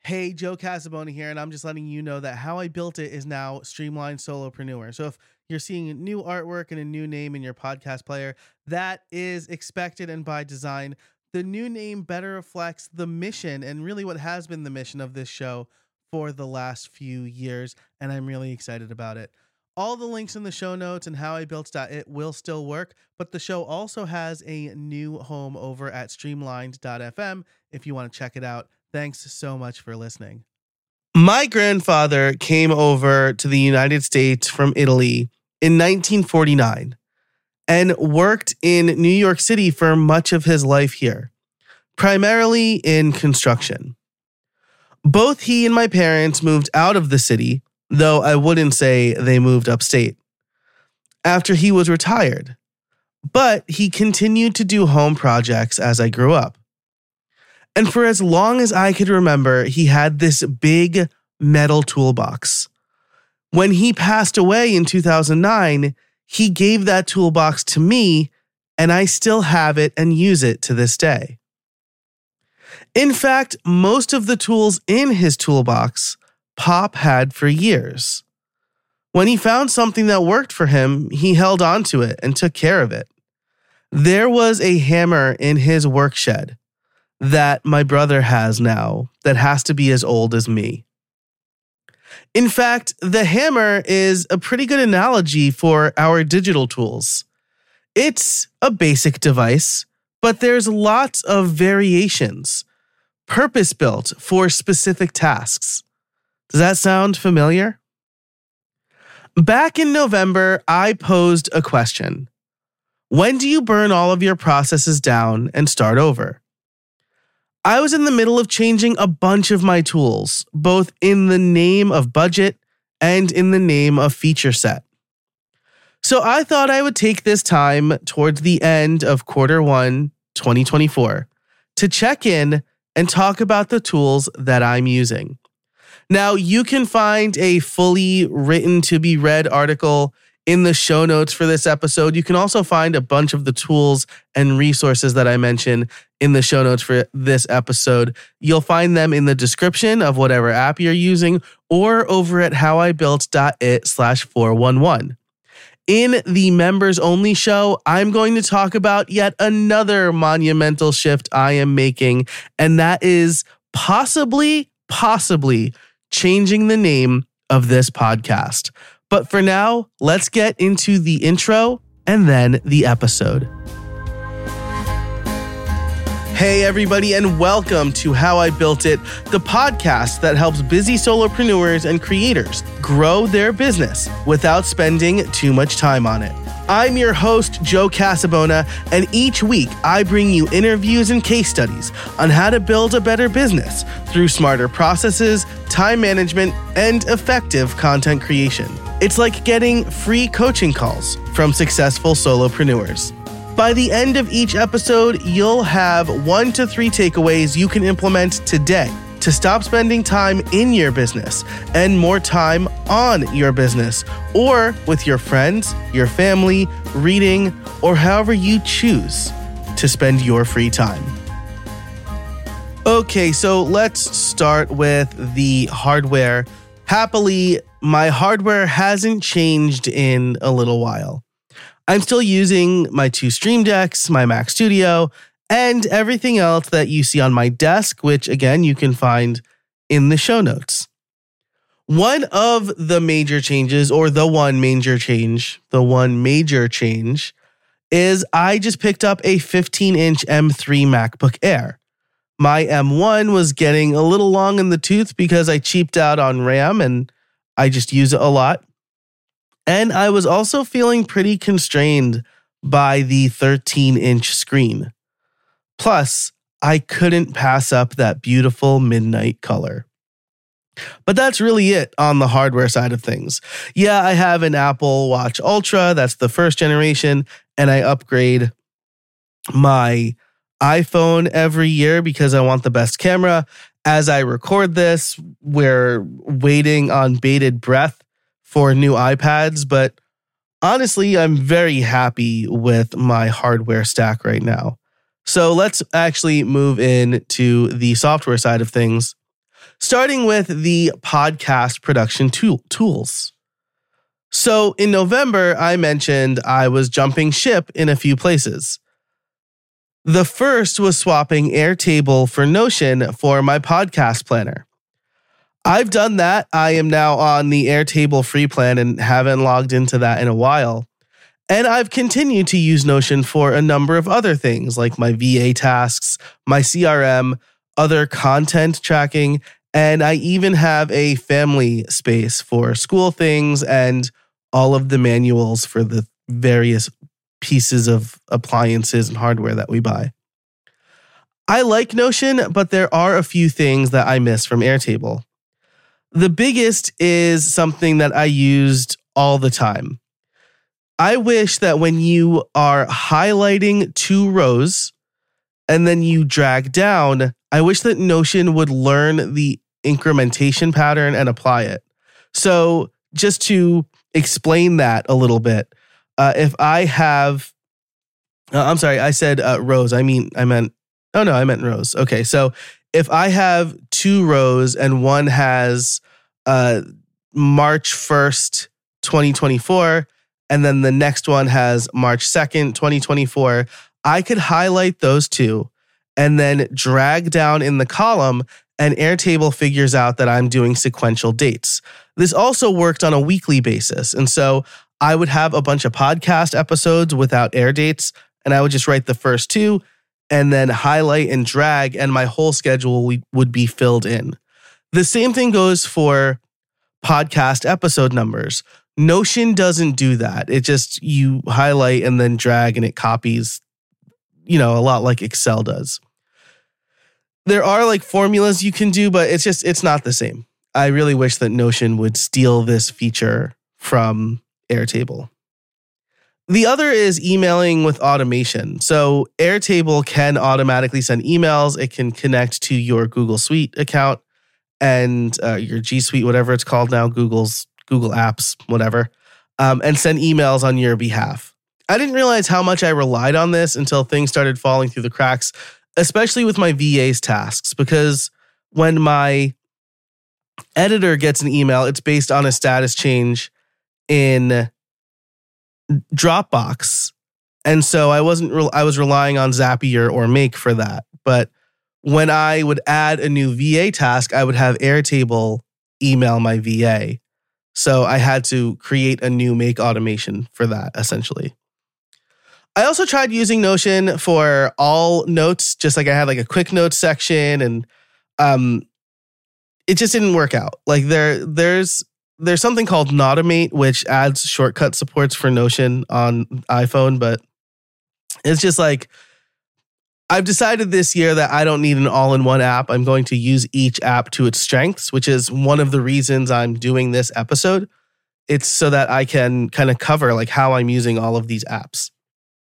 Hey, Joe Casabona here, and I'm just letting you know that How I Built It is now Streamlined Solopreneur. So if you're seeing new artwork and a new name in your podcast player, that is expected and by design. The new name better reflects the mission and really what has been the mission of this show for the last few years, and I'm really excited about it. All the links in the show notes and howibuilt.it will still work, but the show also has a new home over at streamlined.fm if you want to check it out. Thanks so much for listening. My grandfather came over to the United States from Italy in 1949 and worked in New York City for much of his life here, primarily in construction. Both he and my parents moved out of the city, though I wouldn't say they moved upstate, after he was retired. But he continued to do home projects as I grew up. And for as long as I could remember, he had this big metal toolbox. When he passed away in 2009, he gave that toolbox to me, and I still have it and use it to this day. In fact, most of the tools in his toolbox, Pop had for years. When he found something that worked for him, he held on to it and took care of it. There was a hammer in his work shed that my brother has now that has to be as old as me. In fact, the hammer is a pretty good analogy for our digital tools. It's a basic device, but there's lots of variations, purpose-built for specific tasks. Does that sound familiar? Back in November, I posed a question. When do you burn all of your processes down and start over? I was in the middle of changing a bunch of my tools, both in the name of budget and in the name of feature set. So I thought I would take this time towards the end of Q1 2024 to check in and talk about the tools that I'm using. Now, you can find a fully written to be read article in the show notes for this episode. You can also find a bunch of the tools and resources that I mentioned in the show notes for this episode. You'll find them in the description of whatever app you're using or over at howibuilt.it/411. In the members only show, I'm going to talk about yet another monumental shift I am making, and that is possibly changing the name of this podcast. But for now, let's get into the intro and then the episode. Hey everybody, and welcome to How I Built It, the podcast that helps busy solopreneurs and creators grow their business without spending too much time on it. I'm your host, Joe Casabona, and each week I bring you interviews and case studies on how to build a better business through smarter processes, time management, and effective content creation. It's like getting free coaching calls from successful solopreneurs. By the end of each episode, you'll have 1 to 3 takeaways you can implement today to stop spending time in your business and more time on your business or with your friends, your family, reading, or however you choose to spend your free time. Okay, so let's start with the hardware. Happily, my hardware hasn't changed in a little while. I'm still using my 2 Stream Decks, my Mac Studio, and everything else that you see on my desk, which again, you can find in the show notes. One of the major changes, or the one major change, is I just picked up a 15-inch M3 MacBook Air. My M1 was getting a little long in the tooth because I cheaped out on RAM and I just use it a lot. And I was also feeling pretty constrained by the 13-inch screen. Plus, I couldn't pass up that beautiful midnight color. But that's really it on the hardware side of things. Yeah, I have an Apple Watch Ultra, that's the first generation, and I upgrade my iPhone every year because I want the best camera. As I record this, we're waiting on bated breath for new iPads, but honestly, I'm very happy with my hardware stack right now. So let's actually move in to the software side of things. starting with the podcast production tools. So in November, I mentioned I was jumping ship in a few places. The first was swapping Airtable for Notion for my podcast planner. I've done that. I am now on the Airtable free plan and haven't logged into that in a while. And I've continued to use Notion for a number of other things like my VA tasks, my CRM, other content tracking, and I even have a family space for school things and all of the manuals for the various pieces of appliances and hardware that we buy. I like Notion, but there are a few things that I miss from Airtable. The biggest is something that I used all the time. I wish that when you are highlighting 2 rows and then you drag down, I wish that Notion would learn the incrementation pattern and apply it. So just to explain that a little bit, if I have, I'm sorry, I said rows. I meant rows. Okay, so if I have 2 rows and one has March 1st, 2024, and then the next one has March 2nd, 2024, I could highlight those 2 and then drag down in the column, and Airtable figures out that I'm doing sequential dates. This also worked on a weekly basis. And so I would have a bunch of podcast episodes without air dates, and I would just write the first 2 and then highlight and drag, and my whole schedule would be filled in. The same thing goes for podcast episode numbers. Notion doesn't do that. It just, you highlight and then drag and it copies, a lot like Excel does. There are like formulas you can do, but it's not the same. I really wish that Notion would steal this feature from Airtable. The other is emailing with automation. So Airtable can automatically send emails. It can connect to your Google Suite account and your G Suite, whatever it's called now, Google Apps, whatever, and send emails on your behalf. I didn't realize how much I relied on this until things started falling through the cracks, especially with my VA's tasks, because when my editor gets an email, it's based on a status change in Dropbox. And so I was relying on Zapier or Make for that. But when I would add a new VA task, I would have Airtable email my VA. So I had to create a new Make automation for that, essentially. I also tried using Notion for all notes, just like I had like a quick notes section, and it just didn't work out. Like there's something called Nautomate, which adds shortcut supports for Notion on iPhone, but it's just like, I've decided this year that I don't need an all-in-one app. I'm going to use each app to its strengths, which is one of the reasons I'm doing this episode. It's so that I can kind of cover like how I'm using all of these apps.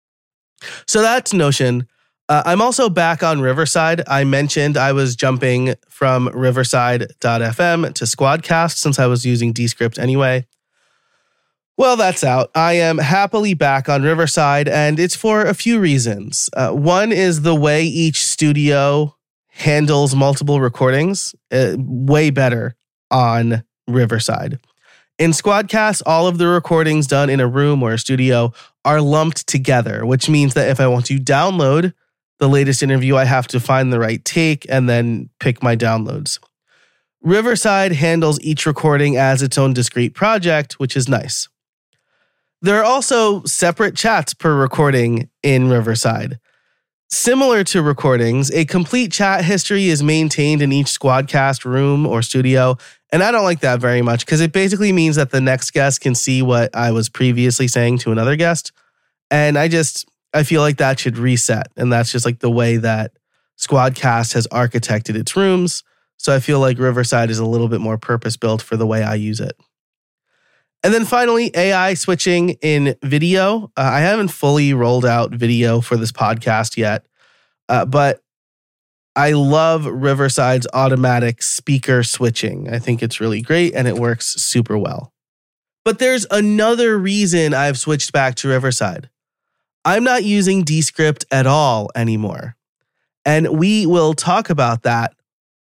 So that's Notion. I'm also back on Riverside. I mentioned I was jumping from Riverside.fm to Squadcast since I was using Descript anyway. Well, that's out. I am happily back on Riverside, and it's for a few reasons. One is the way each studio handles multiple recordings, way better on Riverside. In Squadcast, all of the recordings done in a room or a studio are lumped together, which means that if I want to download the latest interview, I have to find the right take and then pick my downloads. Riverside handles each recording as its own discrete project, which is nice. There are also separate chats per recording in Riverside. Similar to recordings, a complete chat history is maintained in each Squadcast room or studio, and I don't like that very much because it basically means that the next guest can see what I was previously saying to another guest, and I feel like that should reset, and that's just like the way that Squadcast has architected its rooms, so I feel like Riverside is a little bit more purpose-built for the way I use it. And then finally, AI switching in video. I haven't fully rolled out video for this podcast yet, but I love Riverside's automatic speaker switching. I think it's really great and it works super well. But there's another reason I've switched back to Riverside. I'm not using Descript at all anymore. And we will talk about that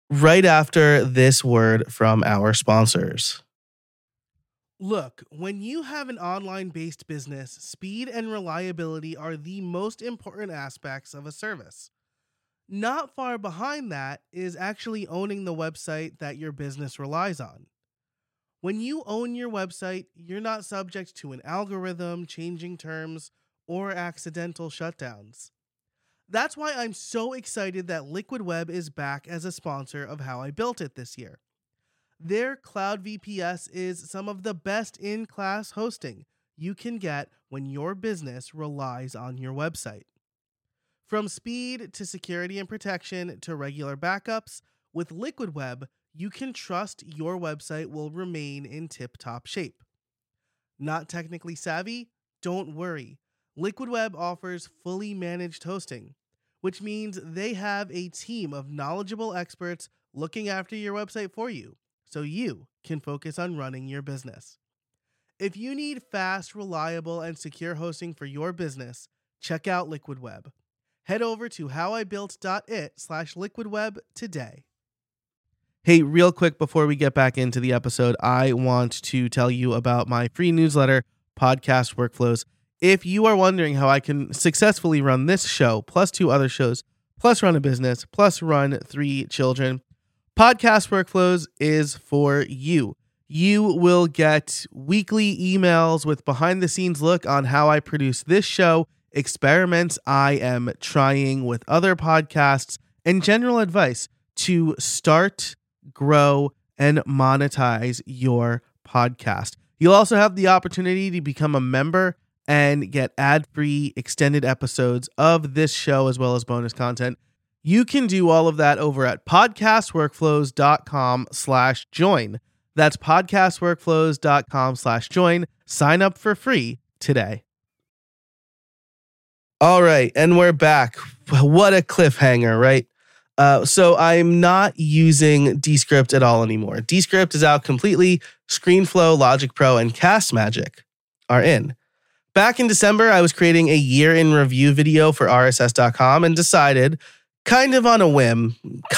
right after this word from our sponsors. Look, when you have an online-based business, speed and reliability are the most important aspects of a service. Not far behind that is actually owning the website that your business relies on. When you own your website, you're not subject to an algorithm, changing terms, or accidental shutdowns. That's why I'm so excited that Liquid Web is back as a sponsor of How I Built It this year. Their Cloud VPS is some of the best in-class hosting you can get when your business relies on your website. From speed to security and protection to regular backups, with Liquid Web, you can trust your website will remain in tip-top shape. Not technically savvy? Don't worry. Liquid Web offers fully managed hosting, which means they have a team of knowledgeable experts looking after your website for you, so you can focus on running your business. If you need fast, reliable, and secure hosting for your business, check out Liquid Web. Head over to howibuilt.it/liquidweb today. Hey, real quick before we get back into the episode, I want to tell you about my free newsletter, Podcast Workflows. If you are wondering how I can successfully run this show, plus 2 other shows, plus run a business, plus run 3 children, Podcast Workflows is for you. You will get weekly emails with behind-the-scenes look on how I produce this show, experiments I am trying with other podcasts, and general advice to start, grow, and monetize your podcast. You'll also have the opportunity to become a member and get ad-free extended episodes of this show as well as bonus content. You can do all of that over at podcastworkflows.com/join. That's podcastworkflows.com/join. Sign up for free today. All right, and we're back. What a cliffhanger, right? So I'm not using Descript at all anymore. Descript is out completely. ScreenFlow, Logic Pro, and CastMagic are in. Back in December, I was creating a year in review video for RSS.com and decided, kind of on a whim,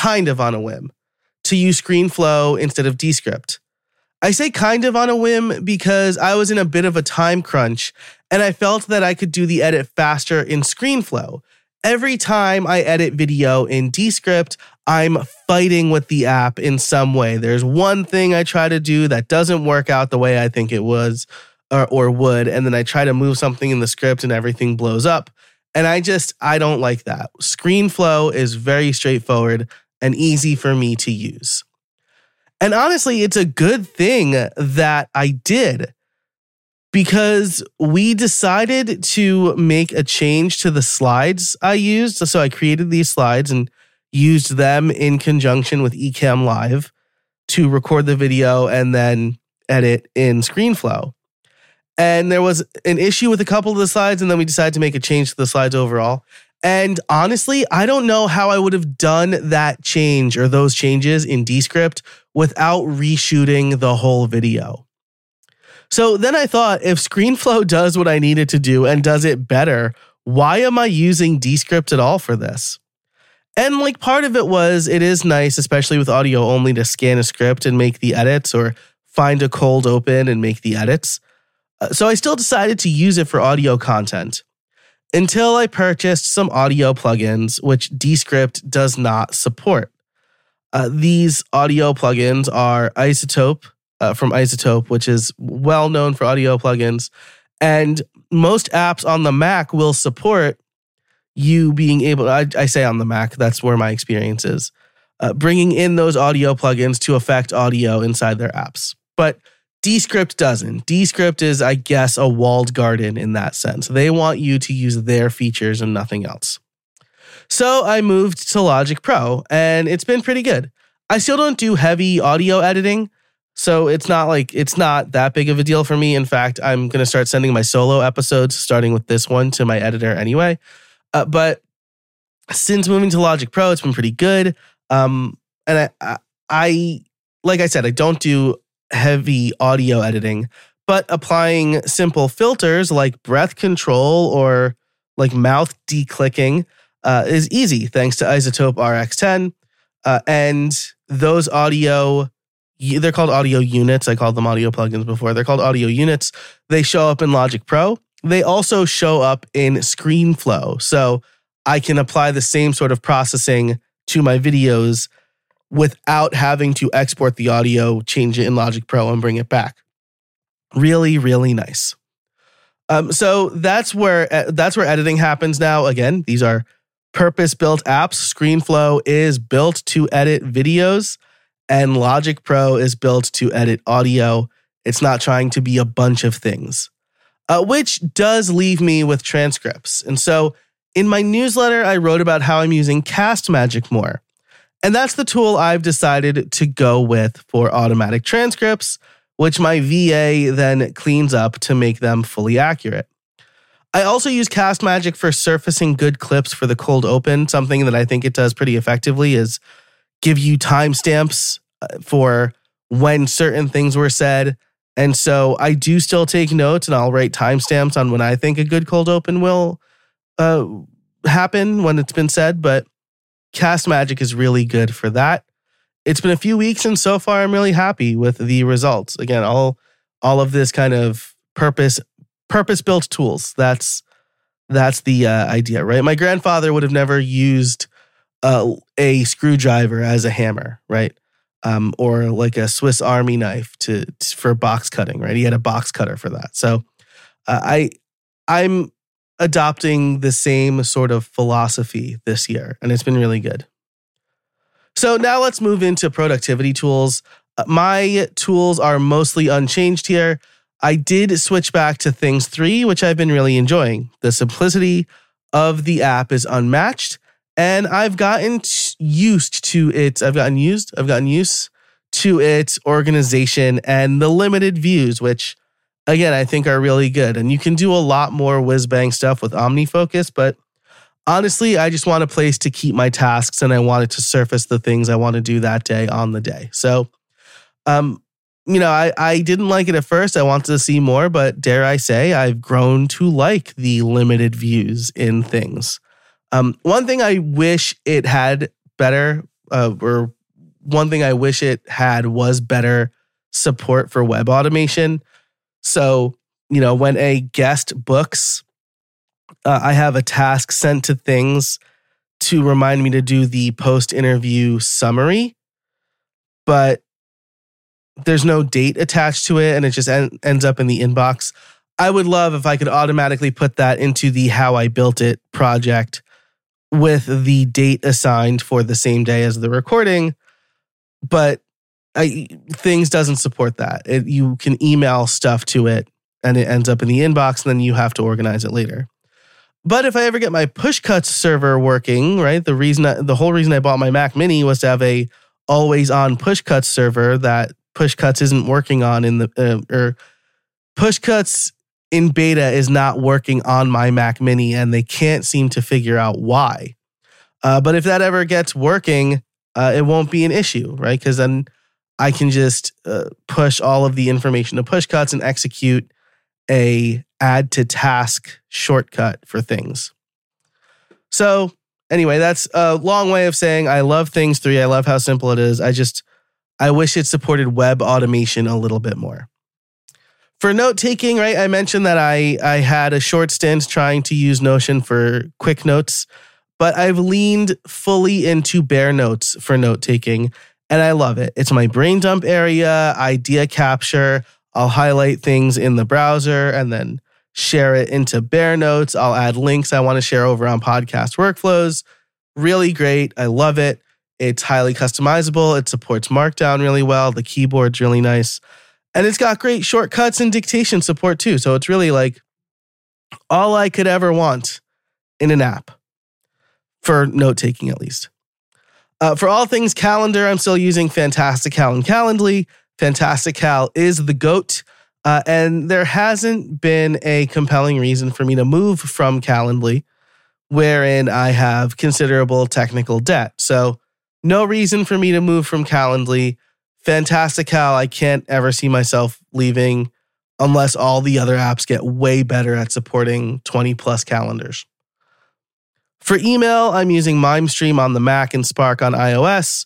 to use ScreenFlow instead of Descript. I say kind of on a whim because I was in a bit of a time crunch and I felt that I could do the edit faster in ScreenFlow. Every time I edit video in Descript, I'm fighting with the app in some way. There's one thing I try to do that doesn't work out the way I think it was or would, and then I try to move something in the script and everything blows up. And I don't like that. ScreenFlow is very straightforward and easy for me to use. And honestly, it's a good thing that I did because we decided to make a change to the slides I used. So I created these slides and used them in conjunction with Ecamm Live to record the video and then edit in ScreenFlow. And there was an issue with a couple of the slides, and then we decided to make a change to the slides overall. And honestly, I don't know how I would have done that change or those changes in Descript without reshooting the whole video. So then I thought, if ScreenFlow does what I needed to do and does it better, why am I using Descript at all for this? And like part of it was, it is nice, especially with audio only, to scan a script and make the edits or find a cold open and make the edits. So I still decided to use it for audio content until I purchased some audio plugins, which Descript does not support. These audio plugins are iZotope from iZotope, which is well known for audio plugins. And most apps on the Mac will support you being able, I say on the Mac, that's where my experience is, bringing in those audio plugins to affect audio inside their apps. But Descript doesn't. Descript is, I guess, a walled garden in that sense. They want you to use their features and nothing else. So I moved to Logic Pro, and it's been pretty good. I still don't do heavy audio editing, so it's not that big of a deal for me. In fact, I'm going to start sending my solo episodes, starting with this one, to my editor anyway. But since moving to Logic Pro, it's been pretty good. And I like I said, I don't do heavy audio editing, but applying simple filters like breath control or like mouth declicking is easy thanks to iZotope RX10. And those audio, they're called audio units. I called them audio plugins before. They're called audio units. They show up in Logic Pro. They also show up in ScreenFlow. So I can apply the same sort of processing to my videos without having to export the audio, change it in Logic Pro, and bring it back. Really, really nice. So that's where editing happens now. Again, these are purpose-built apps. ScreenFlow is built to edit videos, and Logic Pro is built to edit audio. It's not trying to be a bunch of things, which does leave me with transcripts. And so in my newsletter, I wrote about how I'm using CastMagic more. And that's the tool I've decided to go with for automatic transcripts, which my VA then cleans up to make them fully accurate. I also use CastMagic for surfacing good clips for the cold open. Something that I think it does pretty effectively is give you timestamps for when certain things were said. And so I do still take notes, and I'll write timestamps on when I think a good cold open will happen when it's been said. But CastMagic is really good for that. It's been a few weeks, and so far I'm really happy with the results. Again, all of this kind of purpose-built tools. That's the idea, right? My grandfather would have never used a screwdriver as a hammer, right? Or like a Swiss Army knife for box cutting, right? He had a box cutter for that. So I'm adopting the same sort of philosophy this year, and it's been really good. So now let's move into productivity tools. My tools are mostly unchanged here. I did switch back to Things 3, which I've been really enjoying. The simplicity of the app is unmatched, and I've gotten used to its organization and the limited views, which again, I think are really good. And you can do a lot more whiz-bang stuff with OmniFocus, but honestly, I just want a place to keep my tasks, and I wanted to surface the things I want to do that day on the day. So, I didn't like it at first. I wanted to see more, but dare I say, I've grown to like the limited views in things. One thing I wish it had better, or one thing I wish it had was better support for web automation. So, when a guest books, I have a task sent to Things to remind me to do the post-interview summary, but there's no date attached to it, and it just ends up in the inbox. I would love if I could automatically put that into the How I Built It project with the date assigned for the same day as the recording, but Things doesn't support that. You can email stuff to it, and it ends up in the inbox, and then you have to organize it later. But if I ever get my Pushcuts server working, right, the whole reason I bought my Mac Mini was to have a always-on Pushcuts server that Pushcuts isn't working on or Pushcuts in beta is not working on my Mac Mini, and they can't seem to figure out why. But if that ever gets working, it won't be an issue, right? Because then I can just push all of the information to Pushcuts and execute a add to task shortcut for Things. So anyway, that's a long way of saying I love Things 3. I love how simple it is. I wish it supported web automation a little bit more. For note taking, right, I mentioned that I had a short stint trying to use Notion for quick notes, but I've leaned fully into Bear Notes for note taking, and I love it. It's my brain dump area, idea capture. I'll highlight things in the browser and then share it into Bear Notes. I'll add links I want to share over on podcast workflows. Really great. I love it. It's highly customizable. It supports Markdown really well. The keyboard's really nice. And it's got great shortcuts and dictation support too. So it's really like all I could ever want in an app, for note-taking at least. For all things calendar, I'm still using Fantastical and Calendly. Fantastical is the GOAT. And there hasn't been a compelling reason for me to move from Calendly, wherein I have considerable technical debt. So no reason for me to move from Calendly. Fantastical, I can't ever see myself leaving unless all the other apps get way better at supporting 20 plus calendars. For email, I'm using MimeStream on the Mac and Spark on iOS.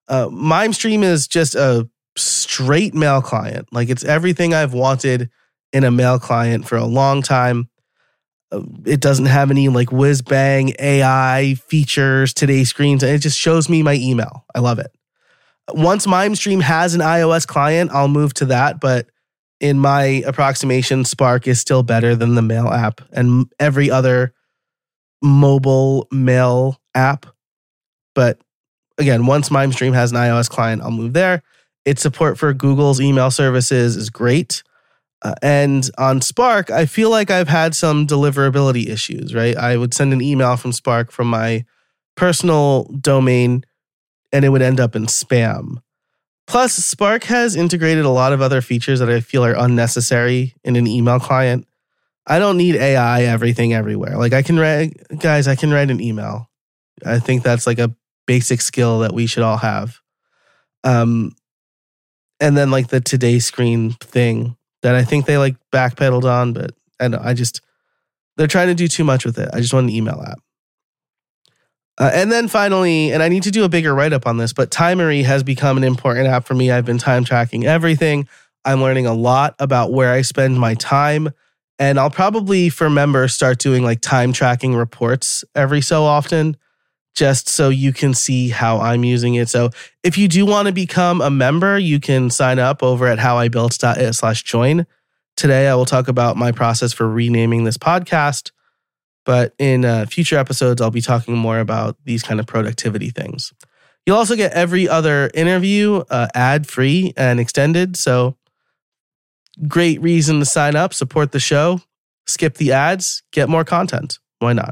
MimeStream is just a straight mail client. Like it's everything I've wanted in a mail client for a long time. It doesn't have any like whiz bang AI features, today's screens. It just shows me my email. I love it. Once MimeStream has an iOS client, I'll move to that. But in my approximation, Spark is still better than the mail app and every other mobile mail app. But again, once MimeStream has an iOS client, I'll move there. Its support for Google's email services is great. And on Spark, I feel like I've had some deliverability issues, right? I would send an email from Spark from my personal domain and it would end up in spam. Plus, Spark has integrated a lot of other features that I feel are unnecessary in an email client. I don't need AI everything everywhere. Like I can write an email. I think that's like a basic skill that we should all have. And then like the today screen thing that I think they like backpedaled on, but I know they're trying to do too much with it. I just want an email app. And then finally, and I need to do a bigger write-up on this, but Timery has become an important app for me. I've been time tracking everything. I'm learning a lot about where I spend my time. And I'll probably, for members, start doing like time tracking reports every so often, just so you can see how I'm using it. So if you do want to become a member, you can sign up over at howibuilt.it/join. Today, I will talk about my process for renaming this podcast. But in future episodes, I'll be talking more about these kind of productivity things. You'll also get every other interview ad-free and extended. So great reason to sign up, support the show, skip the ads, get more content. Why not?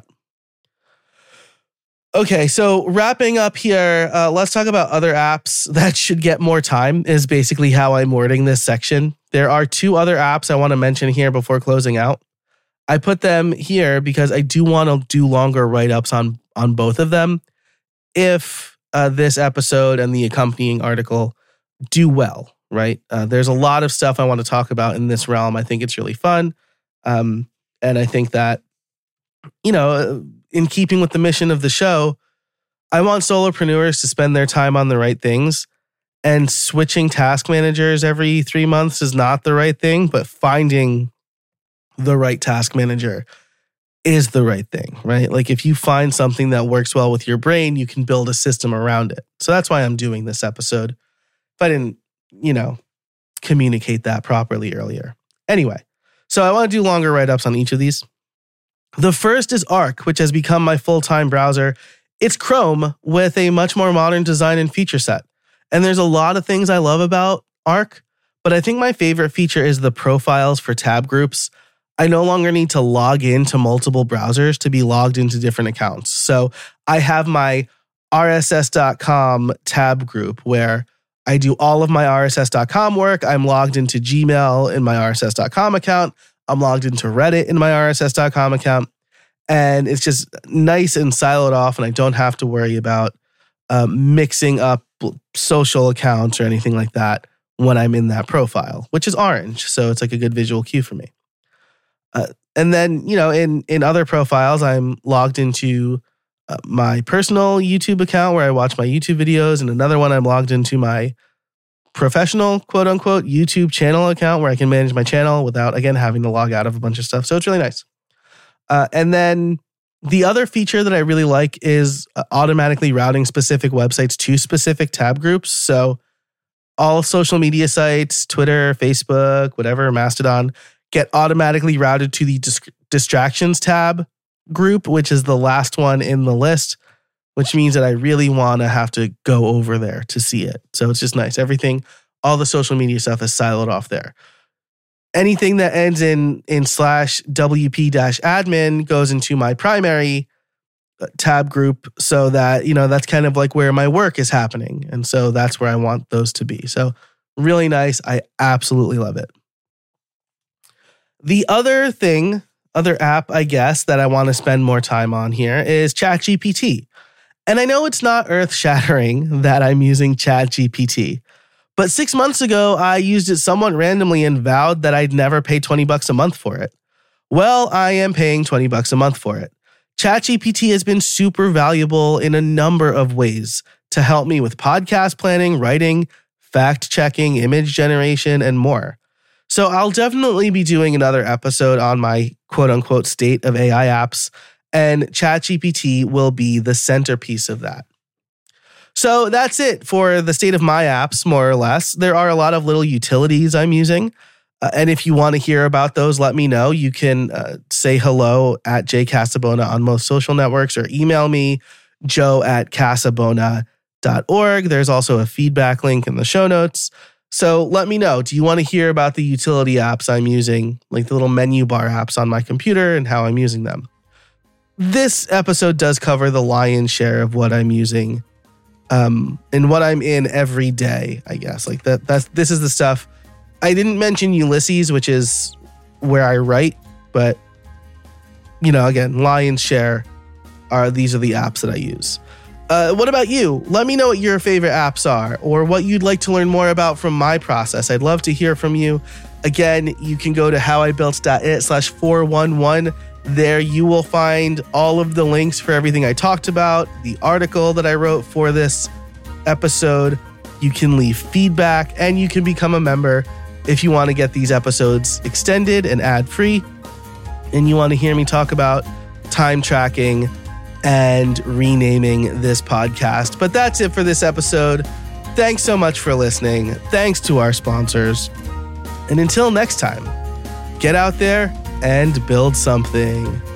Okay, so wrapping up here, let's talk about other apps that should get more time is basically how I'm wording this section. There are 2 other apps I want to mention here before closing out. I put them here because I do want to do longer write-ups on both of them if this episode and the accompanying article do well, right? There's a lot of stuff I want to talk about in this realm. I think it's really fun. And I think that, in keeping with the mission of the show, I want solopreneurs to spend their time on the right things. And switching task managers every 3 months is not the right thing, but finding the right task manager is the right thing, right? Like if you find something that works well with your brain, you can build a system around it. So that's why I'm doing this episode. If I didn't, communicate that properly earlier. Anyway, so I want to do longer write-ups on each of these. The first is Arc, which has become my full-time browser. It's Chrome with a much more modern design and feature set. And there's a lot of things I love about Arc, but I think my favorite feature is the profiles for tab groups. I no longer need to log into multiple browsers to be logged into different accounts. So I have my RSS.com tab group where I do all of my RSS.com work. I'm logged into Gmail in my RSS.com account. I'm logged into Reddit in my RSS.com account. And it's just nice and siloed off, and I don't have to worry about mixing up social accounts or anything like that when I'm in that profile, which is orange. So it's like a good visual cue for me. And then, in other profiles, I'm logged into my personal YouTube account where I watch my YouTube videos, and another one I'm logged into my professional, quote unquote, YouTube channel account where I can manage my channel without, again, having to log out of a bunch of stuff. So it's really nice. And then the other feature that I really like is automatically routing specific websites to specific tab groups. So all social media sites, Twitter, Facebook, whatever, Mastodon, get automatically routed to the distractions tab group, which is the last one in the list, which means that I really want to have to go over there to see it. So it's just nice. Everything, all the social media stuff is siloed off there. Anything that ends in /WP-admin goes into my primary tab group so that, that's kind of like where my work is happening. And so that's where I want those to be. So really nice. I absolutely love it. The other app, I guess, that I want to spend more time on here is ChatGPT. And I know it's not earth-shattering that I'm using ChatGPT, but 6 months ago, I used it somewhat randomly and vowed that I'd never pay $20 a month for it. Well, I am paying $20 a month for it. ChatGPT has been super valuable in a number of ways to help me with podcast planning, writing, fact-checking, image generation, and more. So I'll definitely be doing another episode on my quote-unquote state of AI apps, and ChatGPT will be the centerpiece of that. So that's it for the state of my apps, more or less. There are a lot of little utilities I'm using. And if you want to hear about those, let me know. You can say hello at jcasabona on most social networks or email me, joe@casabona.org. There's also a feedback link in the show notes. So let me know. Do you want to hear about the utility apps I'm using, like the little menu bar apps on my computer and how I'm using them? This episode does cover the lion's share of what I'm using and what I'm in every day, I guess. Like this is the stuff. I didn't mention Ulysses, which is where I write, but again, lion's share these are the apps that I use. What about you? Let me know what your favorite apps are or what you'd like to learn more about from my process. I'd love to hear from you. Again, you can go to howibuilt.it/411. There you will find all of the links for everything I talked about, the article that I wrote for this episode. You can leave feedback and you can become a member if you want to get these episodes extended and ad-free and you want to hear me talk about time tracking and renaming this podcast. But that's it for this episode. Thanks so much for listening. Thanks to our sponsors. And until next time, get out there and build something.